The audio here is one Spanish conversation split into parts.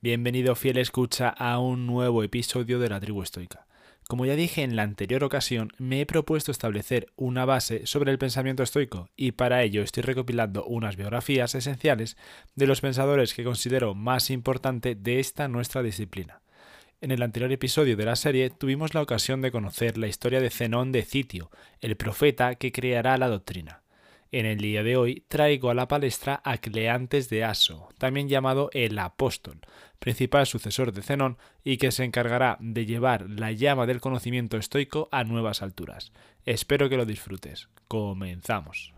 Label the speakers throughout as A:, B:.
A: Bienvenido fiel escucha a un nuevo episodio de la Tribu Estoica. Como ya dije en la anterior ocasión, me he propuesto establecer una base sobre el pensamiento estoico y para ello estoy recopilando unas biografías esenciales de los pensadores que considero más importante de esta nuestra disciplina. En el anterior episodio de la serie tuvimos la ocasión de conocer la historia de Zenón de Citio, el profeta que creará la doctrina. En el día de hoy traigo a la palestra a Cleantes de Aso, también llamado el Apóstol, principal sucesor de Zenón y que se encargará de llevar la llama del conocimiento estoico a nuevas alturas. Espero que lo disfrutes. Comenzamos.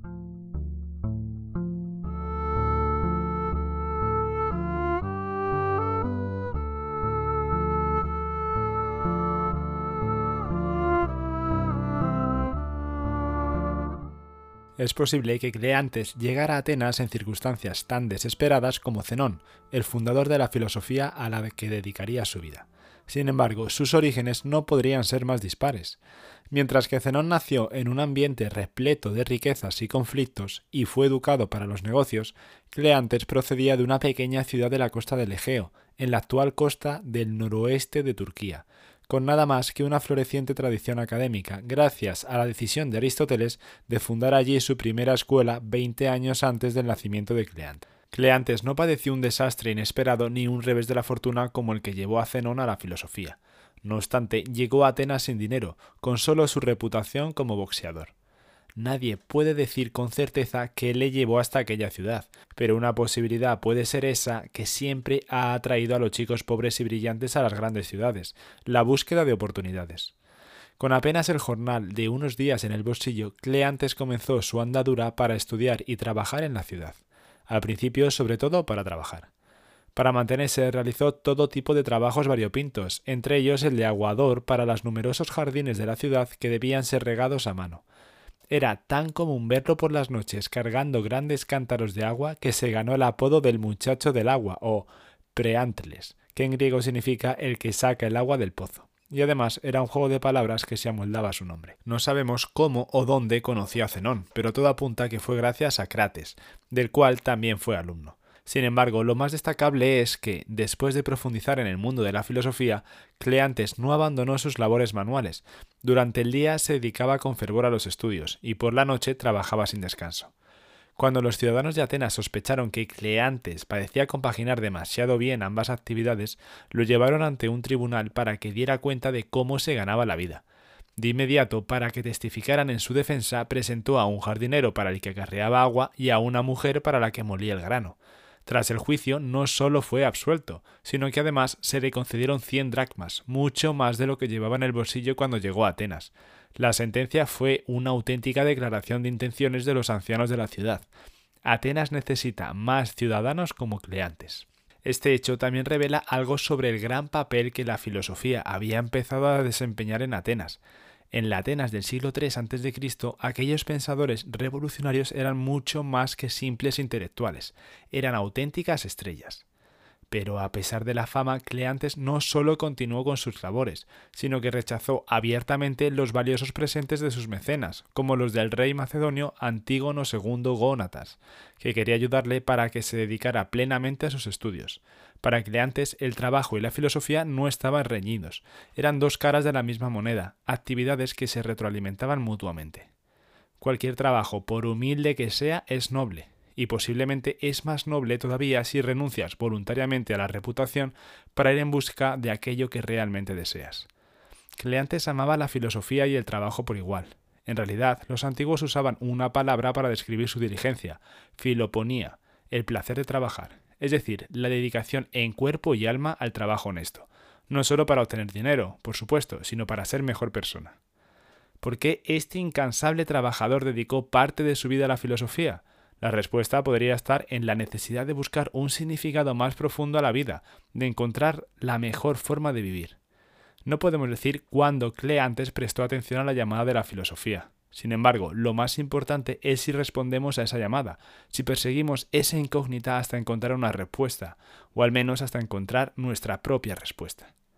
A: Es posible que Cleantes llegara a Atenas en circunstancias tan desesperadas como Zenón, el fundador de la filosofía a la que dedicaría su vida. Sin embargo, sus orígenes no podrían ser más dispares. Mientras que Zenón nació en un ambiente repleto de riquezas y conflictos y fue educado para los negocios, Cleantes procedía de una pequeña ciudad de la costa del Egeo, en la actual costa del noroeste de Turquía, con nada más que una floreciente tradición académica, gracias a la decisión de Aristóteles de fundar allí su primera escuela 20 años antes del nacimiento de Cleantes. Cleantes no padeció un desastre inesperado ni un revés de la fortuna como el que llevó a Zenón a la filosofía. No obstante, llegó a Atenas sin dinero, con solo su reputación como boxeador. Nadie puede decir con certeza qué le llevó hasta aquella ciudad, pero una posibilidad puede ser esa que siempre ha atraído a los chicos pobres y brillantes a las grandes ciudades, la búsqueda de oportunidades. Con apenas el jornal de unos días en el bolsillo, Cleantes comenzó su andadura para estudiar y trabajar en la ciudad. Al principio, sobre todo, para trabajar. Para mantenerse realizó todo tipo de trabajos variopintos, entre ellos el de aguador para los numerosos jardines de la ciudad que debían ser regados a mano. Era tan común verlo por las noches cargando grandes cántaros de agua que se ganó el apodo del muchacho del agua o preantles, que en griego significa el que saca el agua del pozo. Y además era un juego de palabras que se amoldaba a su nombre. No sabemos cómo o dónde conoció a Zenón, pero todo apunta que fue gracias a Crates, del cual también fue alumno. Sin embargo, lo más destacable es que, después de profundizar en el mundo de la filosofía, Cleantes no abandonó sus labores manuales. Durante el día se dedicaba con fervor a los estudios y por la noche trabajaba sin descanso. Cuando los ciudadanos de Atenas sospecharon que Cleantes parecía compaginar demasiado bien ambas actividades, lo llevaron ante un tribunal para que diera cuenta de cómo se ganaba la vida. De inmediato, para que testificaran en su defensa, presentó a un jardinero para el que acarreaba agua y a una mujer para la que molía el grano. Tras el juicio, no solo fue absuelto, sino que además se le concedieron 100 dracmas, mucho más de lo que llevaba en el bolsillo cuando llegó a Atenas. La sentencia fue una auténtica declaración de intenciones de los ancianos de la ciudad. Atenas necesita más ciudadanos como Cleantes. Este hecho también revela algo sobre el gran papel que la filosofía había empezado a desempeñar en Atenas. En la Atenas del siglo III a.C., aquellos pensadores revolucionarios eran mucho más que simples intelectuales, eran auténticas estrellas. Pero a pesar de la fama, Cleantes no solo continuó con sus labores, sino que rechazó abiertamente los valiosos presentes de sus mecenas, como los del rey macedonio Antígono II Gónatas, que quería ayudarle para que se dedicara plenamente a sus estudios. Para Cleantes, el trabajo y la filosofía no estaban reñidos, eran dos caras de la misma moneda, actividades que se retroalimentaban mutuamente. Cualquier trabajo, por humilde que sea, es noble. Y posiblemente es más noble todavía si renuncias voluntariamente a la reputación para ir en busca de aquello que realmente deseas. Cleantes amaba la filosofía y el trabajo por igual. En realidad, los antiguos usaban una palabra para describir su diligencia, filoponía, el placer de trabajar, es decir, la dedicación en cuerpo y alma al trabajo honesto, no solo para obtener dinero, por supuesto, sino para ser mejor persona. ¿Por qué este incansable trabajador dedicó parte de su vida a la filosofía? La respuesta podría estar en la necesidad de buscar un significado más profundo a la vida, de encontrar la mejor forma de vivir. No podemos decir cuándo Cleantes prestó atención a la llamada de la filosofía. Sin embargo, lo más importante es si respondemos a esa llamada, si perseguimos esa incógnita hasta encontrar una respuesta, o al menos hasta encontrar nuestra propia respuesta.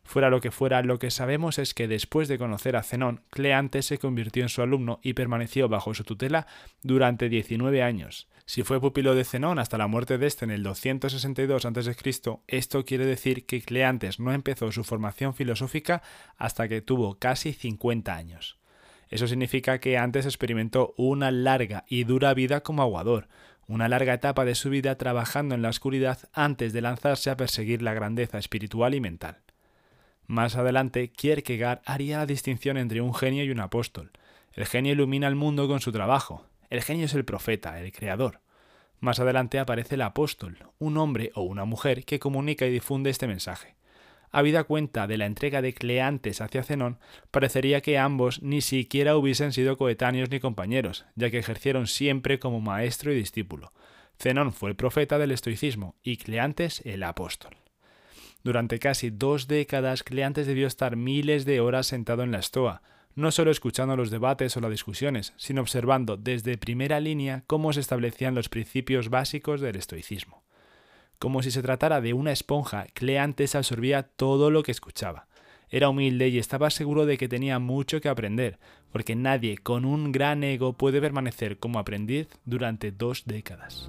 A: Fuera lo que fuera, lo que sabemos es que después de conocer a Zenón, Cleantes se convirtió en su alumno y permaneció bajo su tutela durante 19 años. Si fue pupilo de Zenón hasta la muerte de este en el 262 a.C., esto quiere decir que Cleantes no empezó su formación filosófica hasta que tuvo casi 50 años. Eso significa que antes experimentó una larga y dura vida como aguador, una larga etapa de su vida trabajando en la oscuridad antes de lanzarse a perseguir la grandeza espiritual y mental. Más adelante, Kierkegaard haría la distinción entre un genio y un apóstol. El genio ilumina el mundo con su trabajo. El genio es el profeta, el creador. Más adelante aparece el apóstol, un hombre o una mujer que comunica y difunde este mensaje. Habida cuenta de la entrega de Cleantes hacia Zenón, parecería que ambos ni siquiera hubiesen sido coetáneos ni compañeros, ya que ejercieron siempre como maestro y discípulo. Zenón fue el profeta del estoicismo y Cleantes el apóstol. Durante casi 2 décadas, Cleantes debió estar miles de horas sentado en la estoa, no solo escuchando los debates o las discusiones, sino observando desde primera línea cómo se establecían los principios básicos del estoicismo. Como si se tratara de una esponja, Cleantes absorbía todo lo que escuchaba. Era humilde y estaba seguro de que tenía mucho que aprender, porque nadie con un gran ego puede permanecer como aprendiz durante 2 décadas.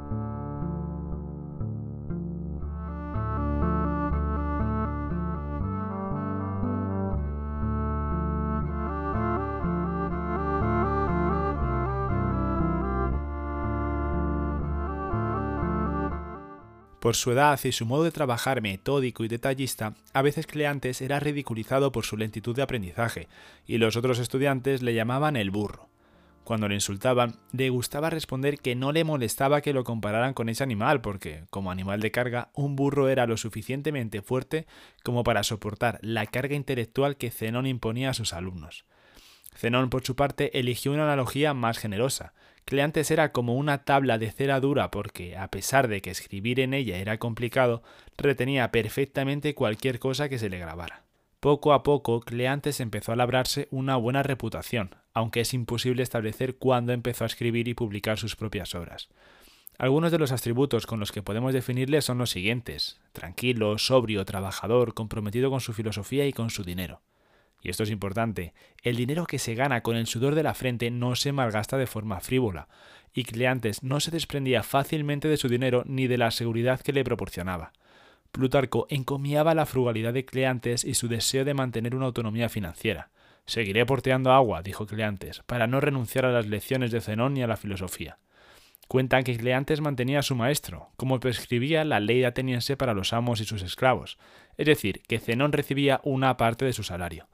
A: Por su edad y su modo de trabajar metódico y detallista, a veces Cleantes era ridiculizado por su lentitud de aprendizaje, y los otros estudiantes le llamaban el burro. Cuando le insultaban, le gustaba responder que no le molestaba que lo compararan con ese animal, porque, como animal de carga, un burro era lo suficientemente fuerte como para soportar la carga intelectual que Zenón imponía a sus alumnos. Zenón, por su parte, eligió una analogía más generosa. Cleantes era como una tabla de cera dura porque, a pesar de que escribir en ella era complicado, retenía perfectamente cualquier cosa que se le grabara. Poco a poco, Cleantes empezó a labrarse una buena reputación, aunque es imposible establecer cuándo empezó a escribir y publicar sus propias obras. Algunos de los atributos con los que podemos definirle son los siguientes: tranquilo, sobrio, trabajador, comprometido con su filosofía y con su dinero. Y esto es importante, el dinero que se gana con el sudor de la frente no se malgasta de forma frívola, y Cleantes no se desprendía fácilmente de su dinero ni de la seguridad que le proporcionaba. Plutarco encomiaba la frugalidad de Cleantes y su deseo de mantener una autonomía financiera. «Seguiré porteando agua», dijo Cleantes, para no renunciar a las lecciones de Zenón ni a la filosofía. Cuentan que Cleantes mantenía a su maestro, como prescribía la ley ateniense para los amos y sus esclavos, es decir, que Zenón recibía una parte de su salario.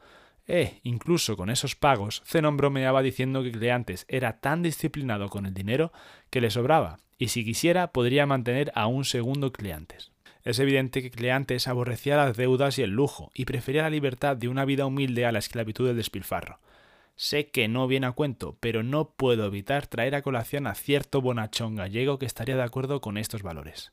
A: Incluso con esos pagos, Zenón bromeaba diciendo que Cleantes era tan disciplinado con el dinero que le sobraba, y si quisiera podría mantener a un segundo Cleantes. Es evidente que Cleantes aborrecía las deudas y el lujo, y prefería la libertad de una vida humilde a la esclavitud del despilfarro. Sé que no viene a cuento, pero no puedo evitar traer a colación a cierto bonachón gallego que estaría de acuerdo con estos valores.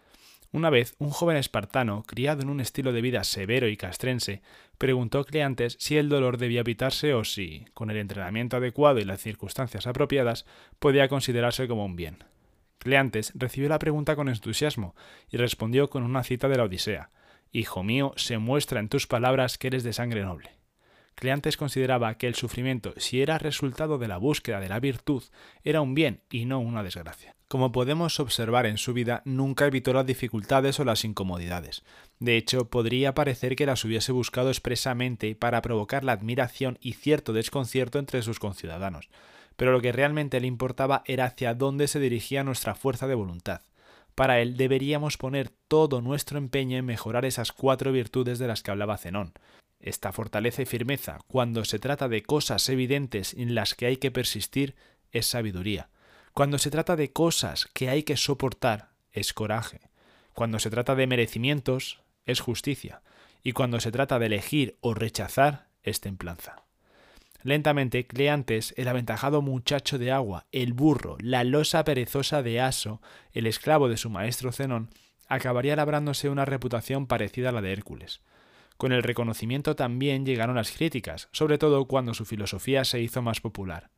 A: Una vez, un joven espartano, criado en un estilo de vida severo y castrense, preguntó a Cleantes si el dolor debía evitarse o si, con el entrenamiento adecuado y las circunstancias apropiadas, podía considerarse como un bien. Cleantes recibió la pregunta con entusiasmo y respondió con una cita de la Odisea: «Hijo mío, se muestra en tus palabras que eres de sangre noble». Cleantes consideraba que el sufrimiento, si era resultado de la búsqueda de la virtud, era un bien y no una desgracia. Como podemos observar en su vida, nunca evitó las dificultades o las incomodidades. De hecho, podría parecer que las hubiese buscado expresamente para provocar la admiración y cierto desconcierto entre sus conciudadanos. Pero lo que realmente le importaba era hacia dónde se dirigía nuestra fuerza de voluntad. Para él deberíamos poner todo nuestro empeño en mejorar esas 4 virtudes de las que hablaba Zenón. Esta fortaleza y firmeza, cuando se trata de cosas evidentes en las que hay que persistir, es sabiduría. Cuando se trata de cosas que hay que soportar, es coraje. Cuando se trata de merecimientos, es justicia. Y cuando se trata de elegir o rechazar, es templanza. Lentamente, Cleantes, el aventajado muchacho de agua, el burro, la losa perezosa de Aso, el esclavo de su maestro Zenón, acabaría labrándose una reputación parecida a la de Hércules. Con el reconocimiento también llegaron las críticas, sobre todo cuando su filosofía se hizo más popular.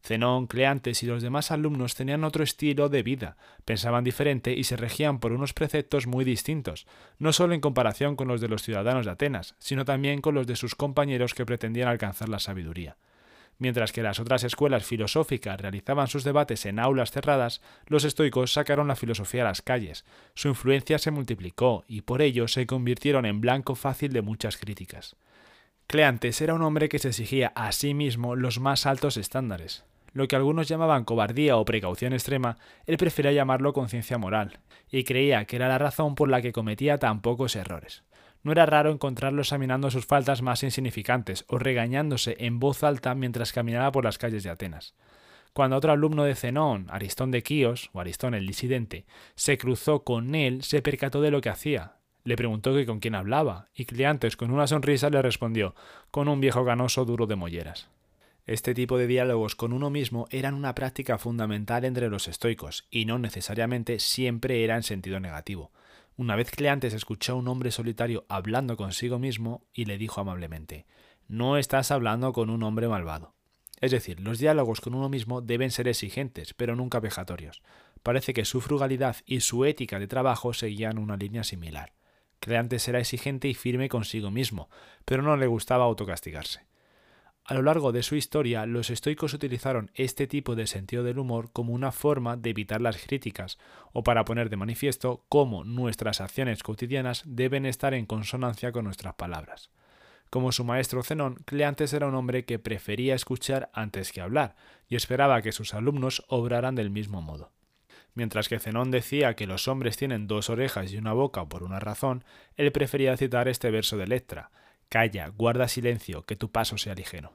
A: Zenón, Cleantes y los demás alumnos tenían otro estilo de vida, pensaban diferente y se regían por unos preceptos muy distintos, no solo en comparación con los de los ciudadanos de Atenas, sino también con los de sus compañeros que pretendían alcanzar la sabiduría. Mientras que las otras escuelas filosóficas realizaban sus debates en aulas cerradas, los estoicos sacaron la filosofía a las calles. Su influencia se multiplicó y por ello se convirtieron en blanco fácil de muchas críticas. Cleantes era un hombre que se exigía a sí mismo los más altos estándares. Lo que algunos llamaban cobardía o precaución extrema, él prefería llamarlo conciencia moral, y creía que era la razón por la que cometía tan pocos errores. No era raro encontrarlo examinando sus faltas más insignificantes o regañándose en voz alta mientras caminaba por las calles de Atenas. Cuando otro alumno de Zenón, Aristón de Quíos, o Aristón el disidente, se cruzó con él, se percató de lo que hacía. Le preguntó que con quién hablaba, y Cleantes con una sonrisa le respondió, con un viejo ganoso duro de molleras. Este tipo de diálogos con uno mismo eran una práctica fundamental entre los estoicos, y no necesariamente siempre era en sentido negativo. Una vez Cleantes escuchó a un hombre solitario hablando consigo mismo y le dijo amablemente: «No estás hablando con un hombre malvado». Es decir, los diálogos con uno mismo deben ser exigentes, pero nunca vejatorios. Parece que su frugalidad y su ética de trabajo seguían una línea similar. Cleantes era exigente y firme consigo mismo, pero no le gustaba autocastigarse. A lo largo de su historia, los estoicos utilizaron este tipo de sentido del humor como una forma de evitar las críticas, o para poner de manifiesto cómo nuestras acciones cotidianas deben estar en consonancia con nuestras palabras. Como su maestro Zenón, Cleantes era un hombre que prefería escuchar antes que hablar, y esperaba que sus alumnos obraran del mismo modo. Mientras que Zenón decía que los hombres tienen 2 orejas y una boca por una razón, él prefería citar este verso de Electra: «Calla, guarda silencio, que tu paso sea ligero».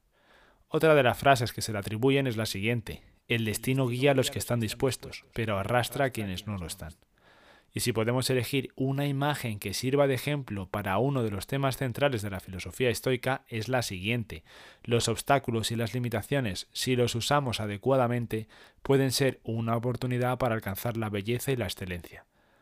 A: Otra de las frases que se le atribuyen es la siguiente: «El destino guía a los que están dispuestos, pero arrastra a quienes no lo están». Y si podemos elegir una imagen que sirva de ejemplo para uno de los temas centrales de la filosofía estoica, es la siguiente: los obstáculos y las limitaciones, si los usamos adecuadamente, pueden ser una oportunidad para alcanzar la belleza y la excelencia.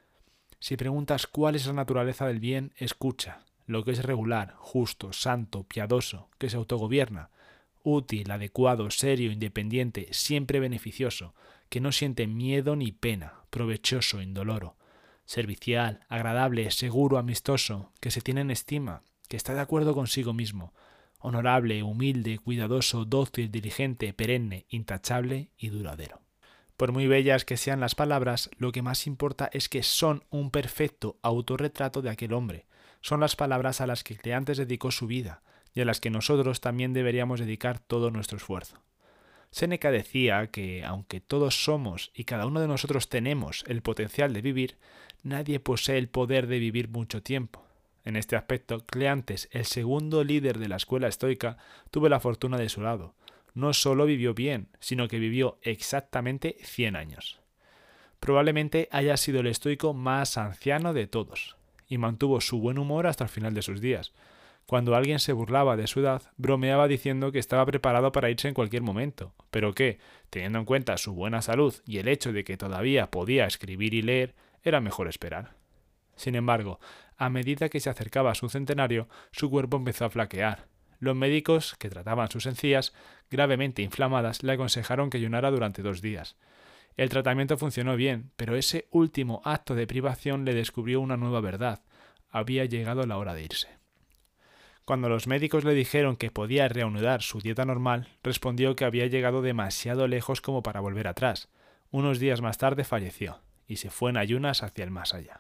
A: Si preguntas cuál es la naturaleza del bien, escucha. Lo que es regular, justo, santo, piadoso, que se autogobierna, útil, adecuado, serio, independiente, siempre beneficioso, que no siente miedo ni pena, provechoso, indoloro, servicial, agradable, seguro, amistoso, que se tiene en estima, que está de acuerdo consigo mismo, honorable, humilde, cuidadoso, dócil, diligente, perenne, intachable y duradero. Por muy bellas que sean las palabras, lo que más importa es que son un perfecto autorretrato de aquel hombre. Son las palabras a las que Cleantes dedicó su vida y a las que nosotros también deberíamos dedicar todo nuestro esfuerzo. Séneca decía que, aunque todos somos y cada uno de nosotros tenemos el potencial de vivir, nadie posee el poder de vivir mucho tiempo. En este aspecto, Cleantes, el segundo líder de la escuela estoica, tuvo la fortuna de su lado. No solo vivió bien, sino que vivió exactamente 100 años. Probablemente haya sido el estoico más anciano de todos, y mantuvo su buen humor hasta el final de sus días. Cuando alguien se burlaba de su edad, bromeaba diciendo que estaba preparado para irse en cualquier momento, pero que, teniendo en cuenta su buena salud y el hecho de que todavía podía escribir y leer, era mejor esperar. Sin embargo, a medida que se acercaba a su centenario, su cuerpo empezó a flaquear. Los médicos, que trataban sus encías, gravemente inflamadas, le aconsejaron que ayunara durante 2 días. El tratamiento funcionó bien, pero ese último acto de privación le descubrió una nueva verdad: había llegado la hora de irse. Cuando los médicos le dijeron que podía reanudar su dieta normal, respondió que había llegado demasiado lejos como para volver atrás. Unos días más tarde falleció, y se fue en ayunas hacia el más allá.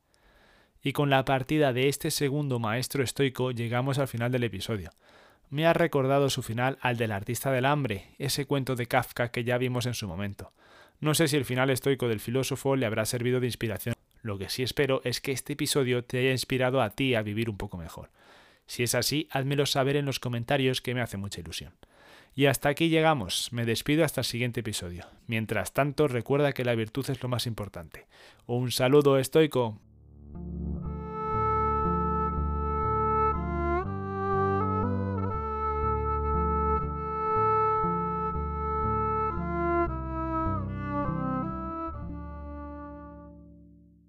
A: Y con la partida de este segundo maestro estoico llegamos al final del episodio. Me ha recordado su final al del artista del hambre, ese cuento de Kafka que ya vimos en su momento. No sé si el final estoico del filósofo le habrá servido de inspiración. Lo que sí espero es que este episodio te haya inspirado a ti a vivir un poco mejor. Si es así, házmelo saber en los comentarios, que me hace mucha ilusión. Y hasta aquí llegamos. Me despido hasta el siguiente episodio. Mientras tanto, recuerda que la virtud es lo más importante. Un saludo estoico.